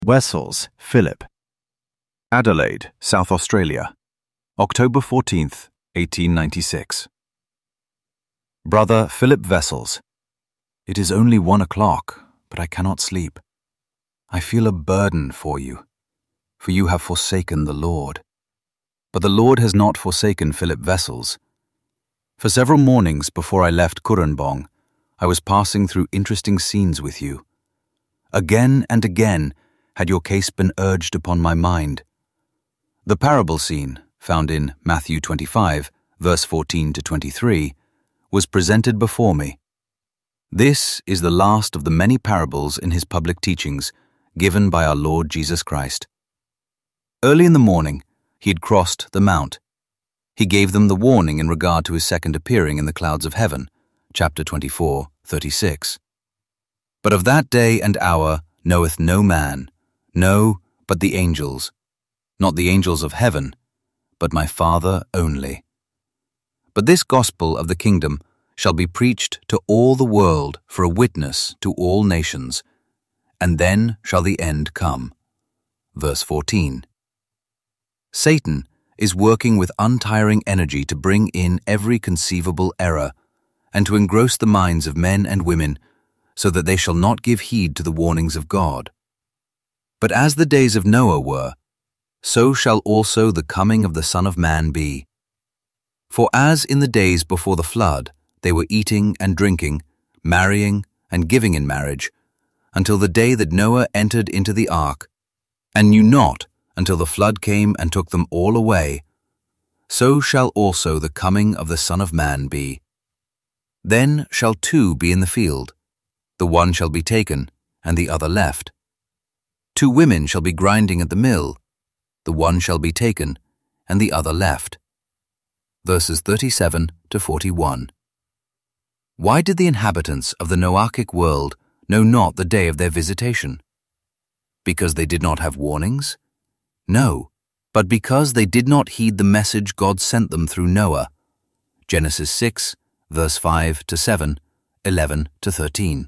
Wessels, Philip. Adelaide, South Australia, October 14th, 1896. Brother Philip Wessels, it is only 1 o'clock, but I cannot sleep. I feel a burden for you have forsaken the Lord. But the Lord has not forsaken Philip Wessels. For several mornings before I left Kurrajong, I was passing through interesting scenes with you. Again and again had your case been urged upon my mind. The parable scene, found in Matthew 25, verse 14 to 23, was presented before me. This is the last of the many parables in his public teachings given by our Lord Jesus Christ. Early in the morning, he had crossed the mount. He gave them the warning in regard to his second appearing in the clouds of heaven, chapter 24, 36. But of that day and hour knoweth no man, no, but the angels, not the angels of heaven, but my Father only. But this gospel of the kingdom shall be preached to all the world for a witness to all nations, and then shall the end come. Verse 14. Satan is working with untiring energy to bring in every conceivable error and to engross the minds of men and women so that they shall not give heed to the warnings of God. But as the days of Noah were, so shall also the coming of the Son of Man be. For as in the days before the flood they were eating and drinking, marrying and giving in marriage, until the day that Noah entered into the ark, and knew not until the flood came and took them all away, so shall also the coming of the Son of Man be. Then shall two be in the field, the one shall be taken, and the other left. 2 women shall be grinding at the mill, the one shall be taken, and the other left. Verses 37 to 41. Why did the inhabitants of the Noachic world know not the day of their visitation? Because they did not have warnings? No, but because they did not heed the message God sent them through Noah. Genesis 6, verse 5 to 7, 11 to 13.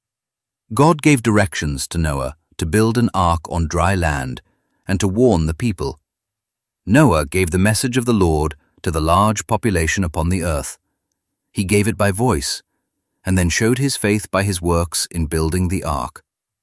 God gave directions to Noah to build an ark on dry land and to warn the people. Noah gave the message of the Lord to the large population upon the earth. He gave it by voice, and then showed his faith by his works in building the ark.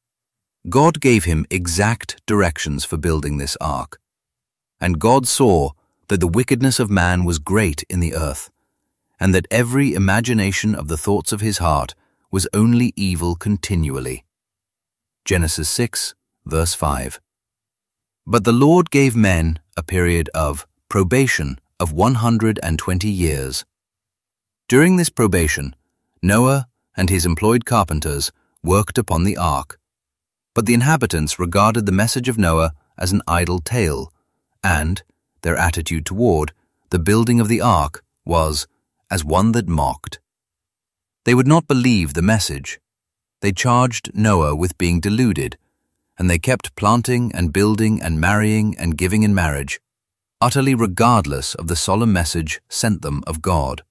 God gave him exact directions for building this ark. And God saw that the wickedness of man was great in the earth, and that every imagination of the thoughts of his heart was only evil continually. Genesis 6, verse 5. But the Lord gave men a period of probation of 120 years. During this probation, Noah and his employed carpenters worked upon the ark. But the inhabitants regarded the message of Noah as an idle tale, and their attitude toward the building of the ark was as one that mocked. They would not believe the message. They charged Noah with being deluded, and they kept planting and building and marrying and giving in marriage, utterly regardless of the solemn message sent them of God.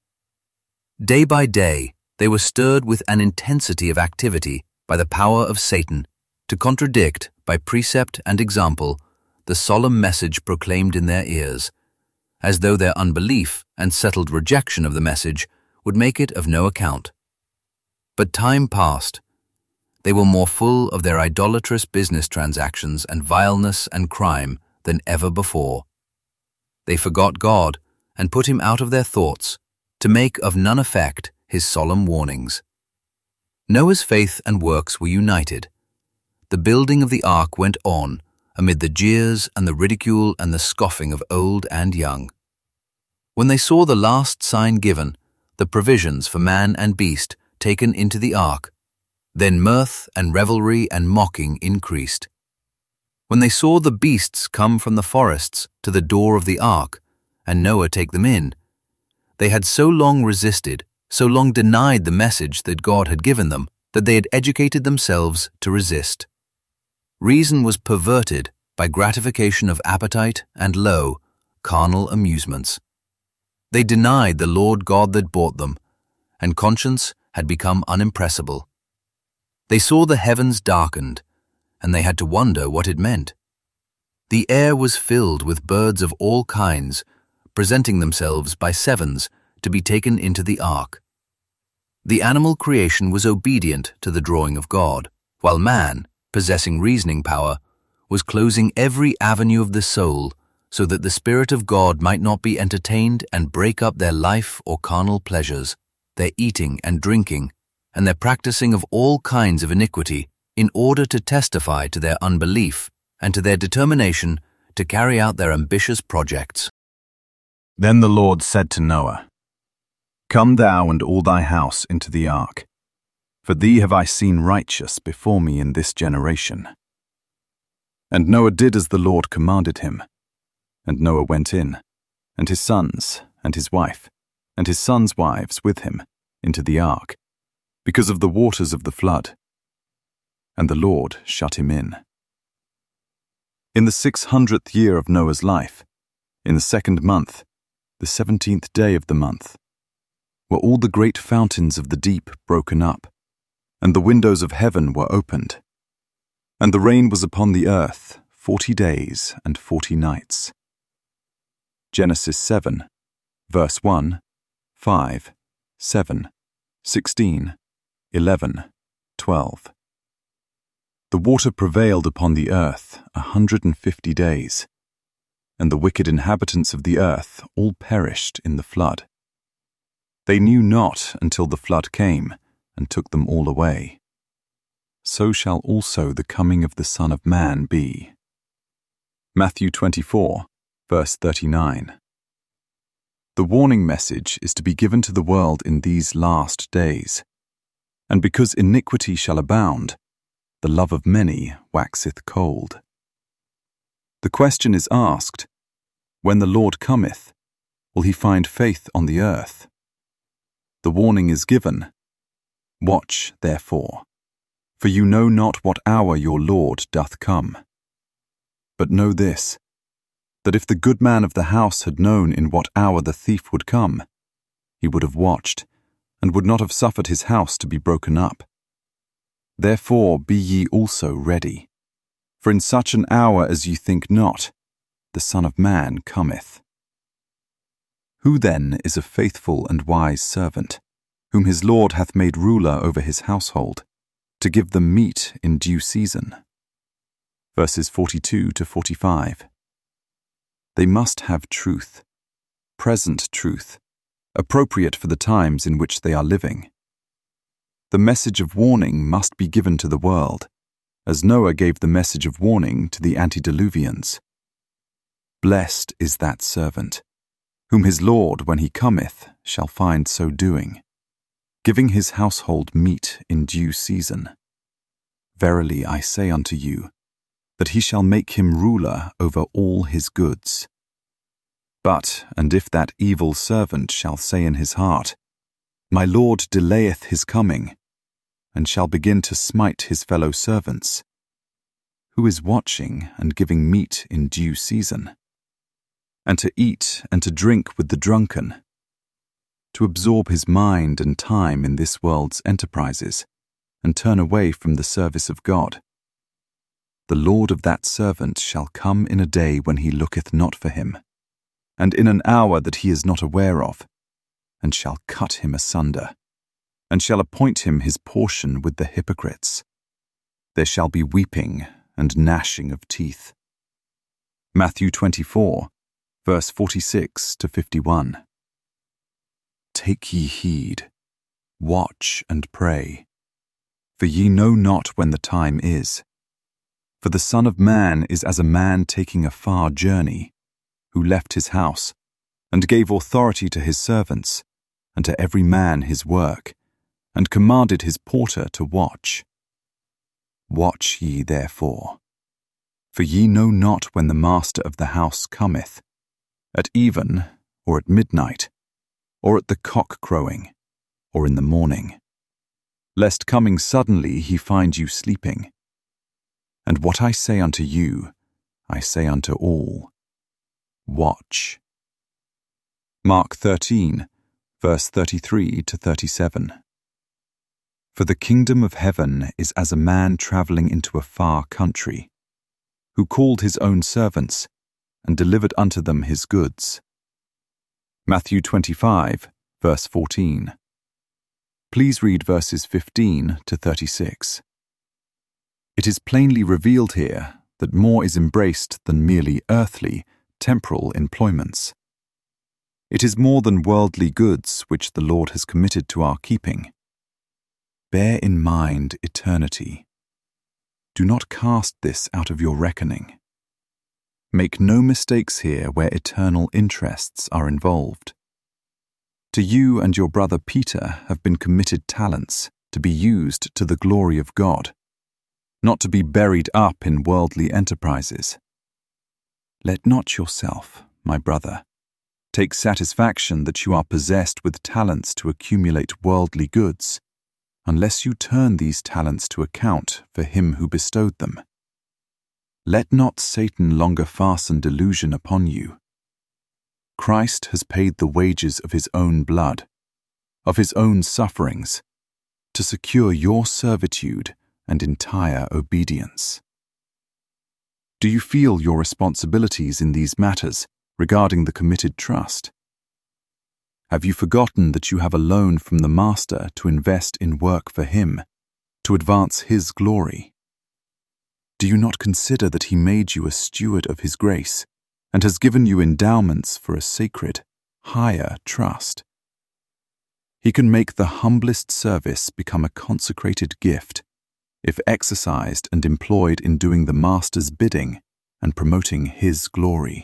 Day by day, they were stirred with an intensity of activity by the power of Satan to contradict, by precept and example, the solemn message proclaimed in their ears, as though their unbelief and settled rejection of the message would make it of no account. But time passed. They were more full of their idolatrous business transactions and vileness and crime than ever before. They forgot God and put him out of their thoughts, to make of none effect his solemn warnings. Noah's faith and works were united. The building of the ark went on amid the jeers and the ridicule and the scoffing of old and young. When they saw the last sign given, the provisions for man and beast taken into the ark, then mirth and revelry and mocking increased. When they saw the beasts come from the forests to the door of the ark, and Noah take them in, they had so long resisted, so long denied the message that God had given them, that they had educated themselves to resist. Reason was perverted by gratification of appetite and low, carnal amusements. They denied the Lord God that bought them, and conscience had become unimpressible. They saw the heavens darkened, and they had to wonder what it meant. The air was filled with birds of all kinds, presenting themselves by sevens to be taken into the ark. The animal creation was obedient to the drawing of God, while man, possessing reasoning power, was closing every avenue of the soul so that the Spirit of God might not be entertained and break up their life or carnal pleasures, their eating and drinking, and their practicing of all kinds of iniquity, in order to testify to their unbelief and to their determination to carry out their ambitious projects. Then the Lord said to Noah, "Come thou and all thy house into the ark, for thee have I seen righteous before me in this generation." And Noah did as the Lord commanded him. And Noah went in, and his sons, and his wife, and his sons' wives with him, into the ark, because of the waters of the flood. And the Lord shut him in. In the 600th year of Noah's life, in the 2nd month, the 17th day of the month, were all the great fountains of the deep broken up, and the windows of heaven were opened. And the rain was upon the earth 40 days and 40 nights. Genesis 7, verse 1, 5, 7, 16, 11, 12. The water prevailed upon the earth 150 days, and the wicked inhabitants of the earth all perished in the flood. They knew not until the flood came and took them all away. So shall also the coming of the Son of Man be. Matthew 24, verse 39. The warning message is to be given to the world in these last days. And because iniquity shall abound, the love of many waxeth cold. The question is asked, when the Lord cometh, will he find faith on the earth? The warning is given, watch therefore, for you know not what hour your Lord doth come. But know this, that if the good man of the house had known in what hour the thief would come, he would have watched, and would not have suffered his house to be broken up. Therefore be ye also ready, for in such an hour as ye think not, the Son of Man cometh. Who then is a faithful and wise servant, whom his Lord hath made ruler over his household, to give them meat in due season? Verses 42 to 45. They must have truth, present truth, appropriate for the times in which they are living. The message of warning must be given to the world, as Noah gave the message of warning to the antediluvians. Blessed is that servant, whom his Lord, when he cometh, shall find so doing, giving his household meat in due season. Verily I say unto you, that he shall make him ruler over all his goods. But, and if that evil servant shall say in his heart, My Lord delayeth his coming, and shall begin to smite his fellow servants, who is watching and giving meat in due season, and to eat and to drink with the drunken, to absorb his mind and time in this world's enterprises, and turn away from the service of God. The Lord of that servant shall come in a day when he looketh not for him, and in an hour that he is not aware of, and shall cut him asunder, and shall appoint him his portion with the hypocrites. There shall be weeping and gnashing of teeth. Matthew 24, verse 46 to 51. Take ye heed, watch and pray, for ye know not when the time is. For the Son of Man is as a man taking a far journey, who left his house, and gave authority to his servants, and to every man his work, and commanded his porter to watch. Watch ye therefore, for ye know not when the master of the house cometh, at even, or at midnight, or at the cock crowing, or in the morning, lest coming suddenly he find you sleeping. And what I say unto you, I say unto all, watch. Mark 13, verse 33 to 37. For the kingdom of heaven is as a man traveling into a far country, who called his own servants and delivered unto them his goods. Matthew 25, verse 14. Please read verses 15 to 36. It is plainly revealed here that more is embraced than merely earthly, temporal employments. It is more than worldly goods which the Lord has committed to our keeping. Bear in mind eternity. Do not cast this out of your reckoning. Make no mistakes here where eternal interests are involved. To you and your brother Peter have been committed talents to be used to the glory of God, not to be buried up in worldly enterprises. Let not yourself, my brother, take satisfaction that you are possessed with talents to accumulate worldly goods, unless you turn these talents to account for him who bestowed them. Let not Satan longer fasten delusion upon you. Christ has paid the wages of his own blood, of his own sufferings, to secure your servitude and entire obedience. Do you feel your responsibilities in these matters regarding the committed trust? Have you forgotten that you have a loan from the Master to invest in work for him, to advance his glory? Do you not consider that he made you a steward of his grace, and has given you endowments for a sacred, higher trust? He can make the humblest service become a consecrated gift, if exercised and employed in doing the Master's bidding and promoting his glory.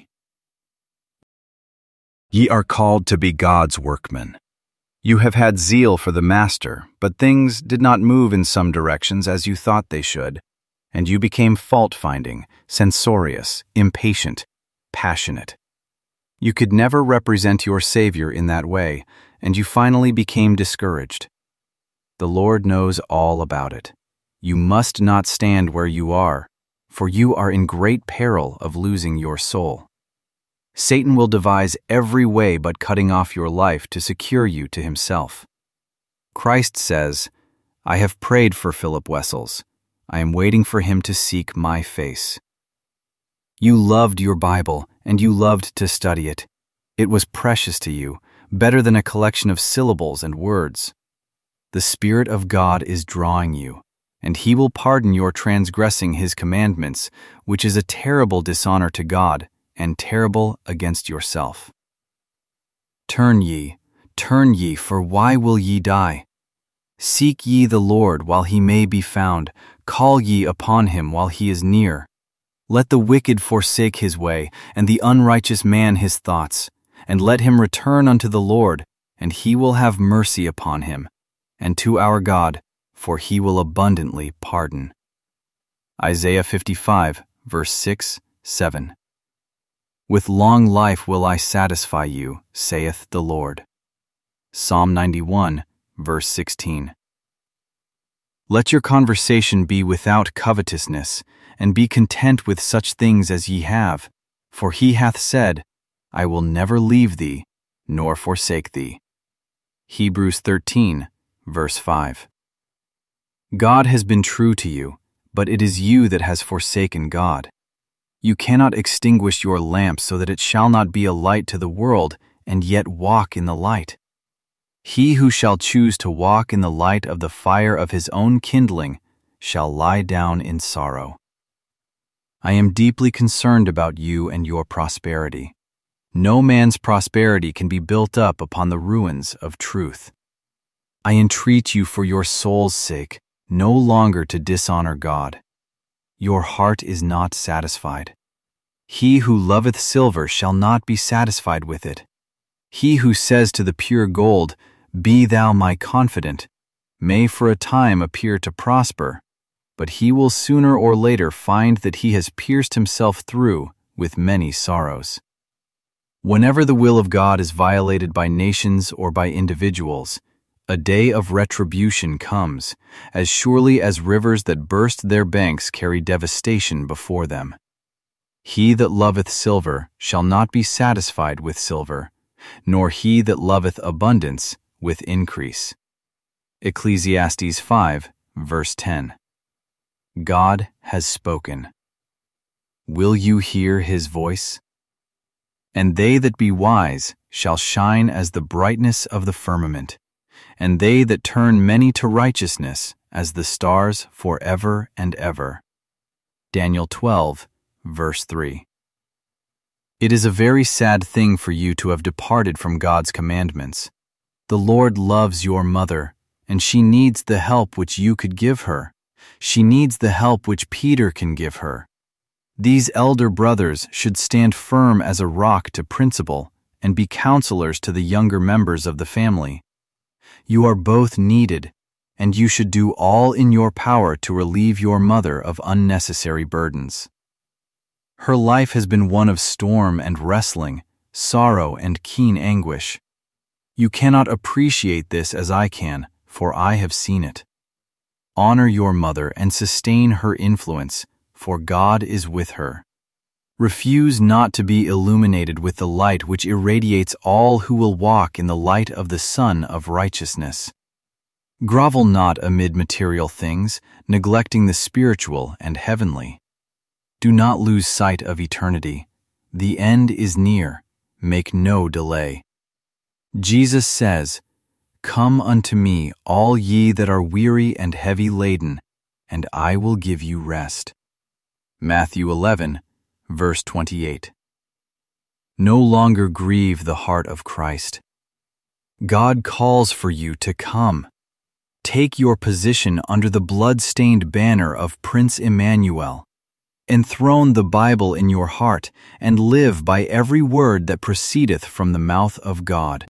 Ye are called to be God's workmen. You have had zeal for the Master, but things did not move in some directions as you thought they should, and you became fault-finding, censorious, impatient, passionate. You could never represent your Savior in that way, and you finally became discouraged. The Lord knows all about it. You must not stand where you are, for you are in great peril of losing your soul. Satan will devise every way but cutting off your life to secure you to himself. Christ says, I have prayed for Philip Wessels. I am waiting for him to seek my face. You loved your Bible, and you loved to study it. It was precious to you, better than a collection of syllables and words. The Spirit of God is drawing you, and he will pardon your transgressing his commandments, which is a terrible dishonor to God, and terrible against yourself. Turn ye, for why will ye die? Seek ye the Lord while he may be found, call ye upon him while he is near. Let the wicked forsake his way, and the unrighteous man his thoughts, and let him return unto the Lord, and he will have mercy upon him, and to our God, for he will abundantly pardon. Isaiah 55, verse 6, 7. With long life will I satisfy you, saith the Lord. Psalm 91, verse 16. Let your conversation be without covetousness, and be content with such things as ye have, for he hath said, I will never leave thee, nor forsake thee. Hebrews 13, verse 5. God has been true to you, but it is you that has forsaken God. You cannot extinguish your lamp so that it shall not be a light to the world, and yet walk in the light. He who shall choose to walk in the light of the fire of his own kindling shall lie down in sorrow. I am deeply concerned about you and your prosperity. No man's prosperity can be built up upon the ruins of truth. I entreat you for your soul's sake, no longer to dishonor God. Your heart is not satisfied. He who loveth silver shall not be satisfied with it. He who says to the pure gold, Be thou my confidant, may for a time appear to prosper, but he will sooner or later find that he has pierced himself through with many sorrows. Whenever the will of God is violated by nations or by individuals, a day of retribution comes, as surely as rivers that burst their banks carry devastation before them. He that loveth silver shall not be satisfied with silver, nor he that loveth abundance with increase. Ecclesiastes 5, verse 10. God has spoken. Will you hear his voice? And they that be wise shall shine as the brightness of the firmament, and they that turn many to righteousness as the stars forever and ever. Daniel 12, verse 3. It is a very sad thing for you to have departed from God's commandments. The Lord loves your mother, and she needs the help which you could give her. She needs the help which Peter can give her. These elder brothers should stand firm as a rock to principle and be counselors to the younger members of the family. You are both needed, and you should do all in your power to relieve your mother of unnecessary burdens. Her life has been one of storm and wrestling, sorrow and keen anguish. You cannot appreciate this as I can, for I have seen it. Honor your mother and sustain her influence, for God is with her. Refuse not to be illuminated with the light which irradiates all who will walk in the light of the Sun of righteousness. Grovel not amid material things, neglecting the spiritual and heavenly. Do not lose sight of eternity. The end is near. Make no delay. Jesus says, "Come unto me, all ye that are weary and heavy laden, and I will give you rest." Matthew 11, verse 28. No longer grieve the heart of Christ. God calls for you to come. Take your position under the blood-stained banner of Prince Emmanuel. Enthrone the Bible in your heart and live by every word that proceedeth from the mouth of God.